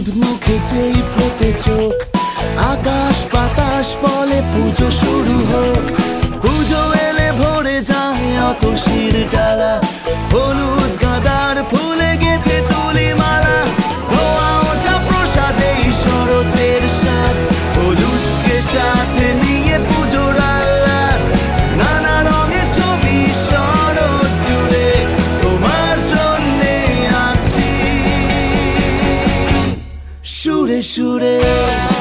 হলুদ মুখে যেই ফোটে চোখ, আকাশ বাতাস বলে পুজো শুরু হোক। পুজো এলে ভরে যায় অত শির ডালা, হলুদ গাঁদার ফুলে গেঁথে তুলি মালা। ধোয়া ওঠা প্রসাদেই শরতের স্বাদ, হলুদকে সাথে নিয়ে পুজোর আহ্লাদ। নানা রঙের ছবি শরৎ জুড়ে তোমার জন্যে আঁকছি সুরে সুরে।